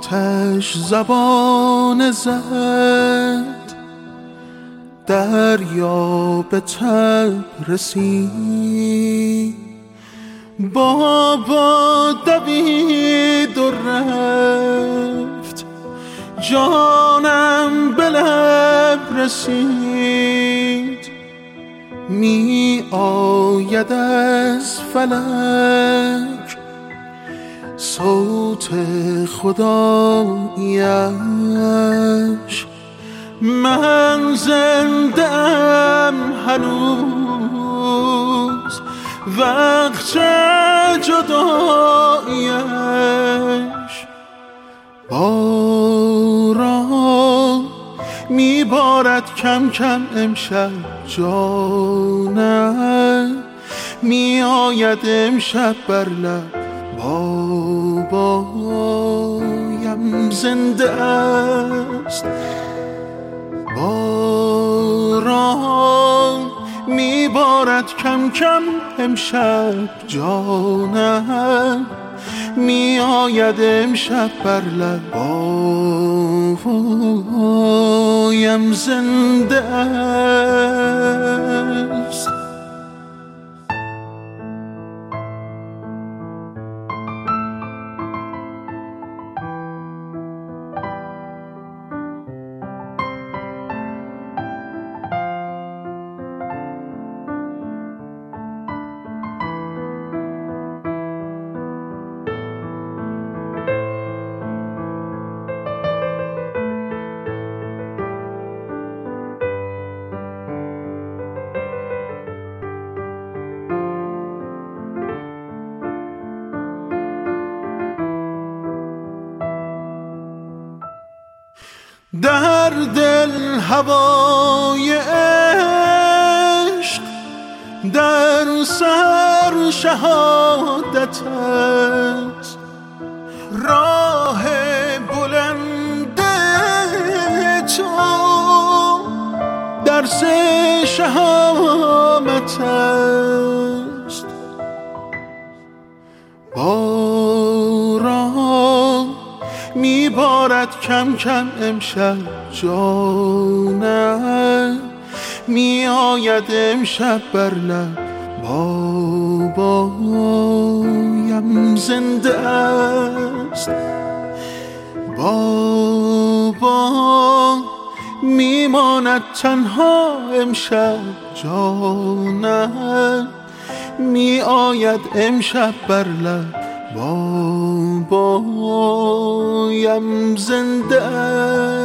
آتش زبان زد دریا به تب رسید، بابا دوید و رفت، جانم به لب رسید. می آید از فلک صوت خداییش، من زنده ام هنوز وقت جداییش. باران میبارد کم کم امشب جانم، می آید امشب بر لب بابایم زنده است. باران میبارد کم کم امشب جانم، می آید امشب بر لب بابایم زنده است. در دل هوای عشق، در سر شهادت است، راه بلند تو درس شهامت است. باران میبارد کم کم امشب جانم، می آید امشب بر لب بابایم زنده است. بابا میماند تنها امشب جانم، می آید امشب بر لب بابایم زنده است.